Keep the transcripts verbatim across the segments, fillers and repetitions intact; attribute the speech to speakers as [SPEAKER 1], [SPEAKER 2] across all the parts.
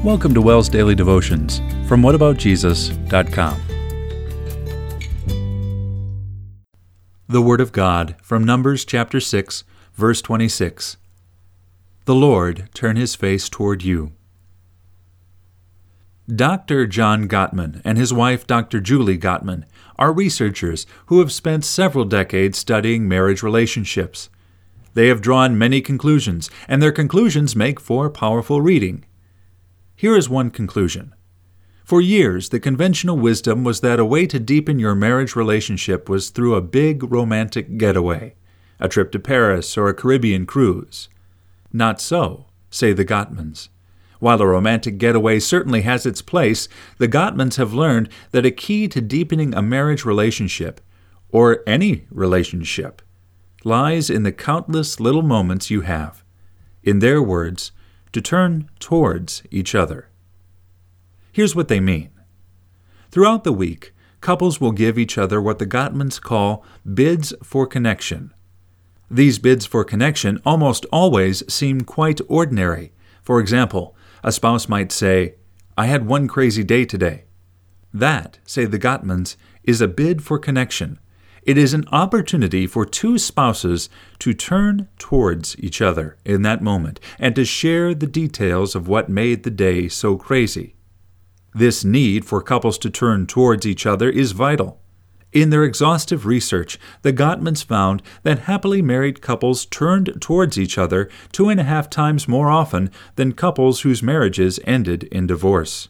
[SPEAKER 1] Welcome to Wells Daily Devotions from what about jesus dot com. The Word of God from Numbers chapter six, verse twenty-six. The Lord turn His face toward you. Doctor John Gottman and his wife Doctor Julie Gottman are researchers who have spent several decades studying marriage relationships. They have drawn many conclusions, and their conclusions make for powerful reading. Here is one conclusion. For years, the conventional wisdom was that a way to deepen your marriage relationship was through a big romantic getaway, a trip to Paris or a Caribbean cruise. Not so, say the Gottmans. While a romantic getaway certainly has its place, the Gottmans have learned that a key to deepening a marriage relationship, or any relationship, lies in the countless little moments you have. In their words, to turn towards each other. Here's what they mean. Throughout the week, couples will give each other what the Gottmans call bids for connection. These bids for connection almost always seem quite ordinary. For example, a spouse might say, "I had one crazy day today." That, say the Gottmans, is a bid for connection. It is an opportunity for two spouses to turn towards each other in that moment and to share the details of what made the day so crazy. This need for couples to turn towards each other is vital. In their exhaustive research, the Gottmans found that happily married couples turned towards each other two and a half times more often than couples whose marriages ended in divorce.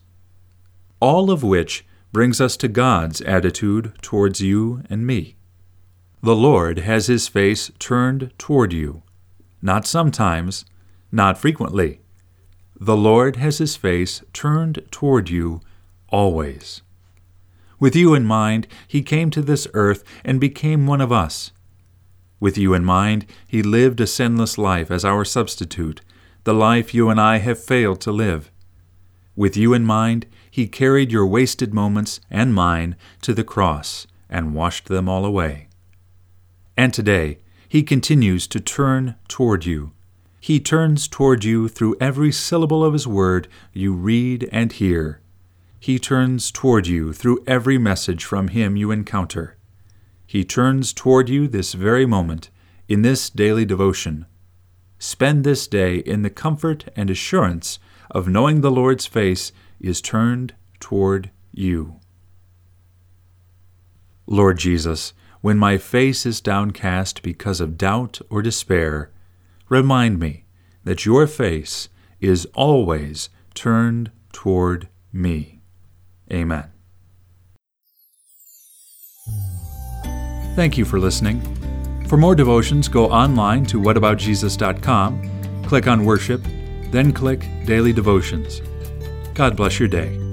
[SPEAKER 1] All of which brings us to God's attitude towards you and me. The Lord has His face turned toward you. Not sometimes, not frequently. The Lord has His face turned toward you always. With you in mind, He came to this earth and became one of us. With you in mind, He lived a sinless life as our substitute, the life you and I have failed to live. With you in mind, He carried your wasted moments and mine to the cross and washed them all away. And today, He continues to turn toward you. He turns toward you through every syllable of His word you read and hear. He turns toward you through every message from Him you encounter. He turns toward you this very moment in this daily devotion. Spend this day in the comfort and assurance of knowing the Lord's face is turned toward you. Lord Jesus, when my face is downcast because of doubt or despair, remind me that your face is always turned toward me. Amen. Thank you for listening. For more devotions, go online to what about jesus dot com, click on Worship, then click Daily Devotions. God bless your day.